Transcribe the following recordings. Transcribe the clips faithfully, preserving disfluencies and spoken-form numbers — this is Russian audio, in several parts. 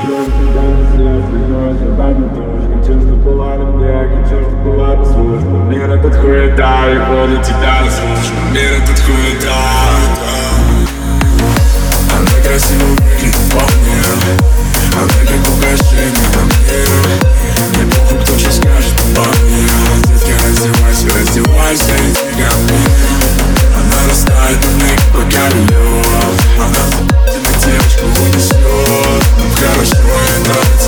Хочу, чтобы была на мне, хочу, чтобы была послушна. Мир этот хуета, и буду тебя разрушить. Мир этот хуета. Она красиво выглядит вполне, она как украшение на мне. Мне похуй, кто что скажет обо мне. Детки, раздевайся, раздевайся, иди ко мне. Она растает на мне, как богатырёв. Она тебя девочку унесет. Нам хорошо и нравится.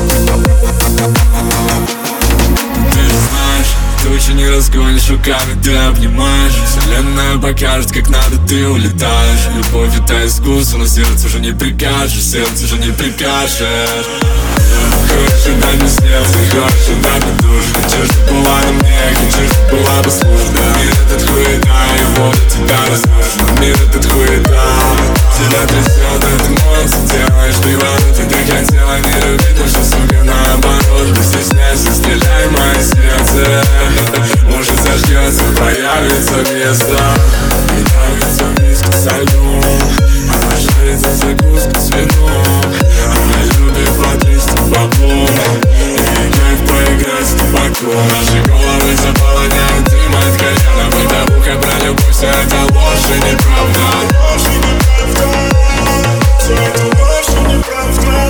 Не разгонишь руками, ты обнимаешь. Вселенная покажет, как надо, ты улетаешь. Любовь это искусство, но сердце уже не прикажешь. Сердце уже не прикажешь. Хочешь отдать мне сердце, хочешь отдать мне душу. Хочу, чтобы была на мне, хочу, чтобы была послушна. Мир этот хуета, его для тебя разрушен. Мир этот хуета, тебя трясет от эмоций. Делаешь привороты, ты хотела не любить, но что, сука, наоборот. Не стесняйся, стреляй в мое сердце. Может заждется, появится место. И нравится миска со льдом. Она жарится закуска с вином. Она любит потрясти баблом. И кайф поиграть с табаком. Наши головы заполоняют дым от кальяна. Бытовуха про любовь, все это ложь и неправда. Ложь и неправда. Все это ложь и неправда.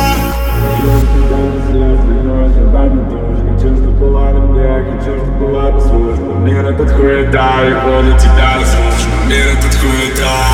Хочу, чтобы была послушна. Мир этот хуета, и буду тебя разрушить. Мир этот хуета.